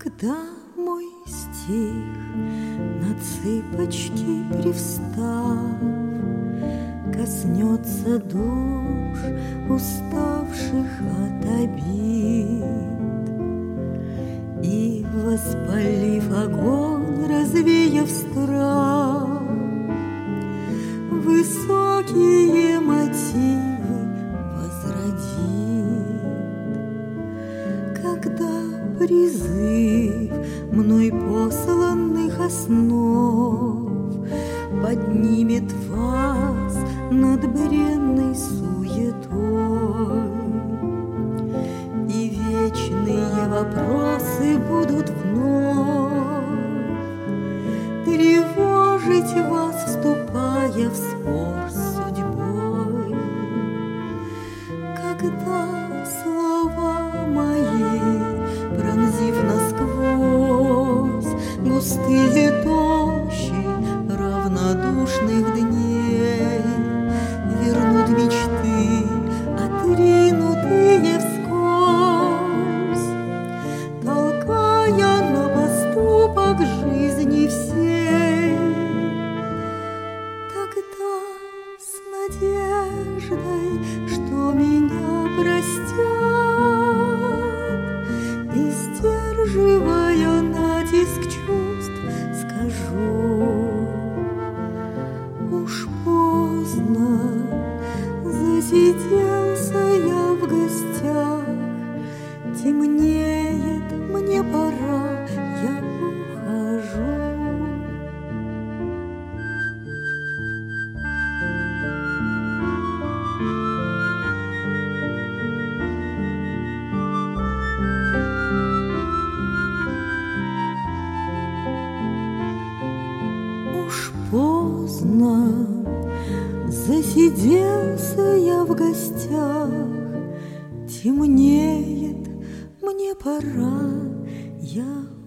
Когда мой стих на цыпочки привстав коснется душ, уставших от обид, и, воспалив огонь, развеяв страх, высокие мотивы возродит. Когда призыв мной посланных основ поднимет вас над бренной суетой, и вечные вопросы будут вновь тревожить вас, вступая в спор с судьбой. Когда слова мои, пронзив насквозь густые тощи равнодушных дней, вернут мечты, отринутые вскользь, толкая на поступок жизни всей. Тогда с надеждой, что меня простят, и сдерживая натиск чувств, скажу: уж поздно, засиделся я в гостях, темнеет, мне пора, я ухожу. Уж поздно, засиделся я в гостях, темнеет, мне пора, я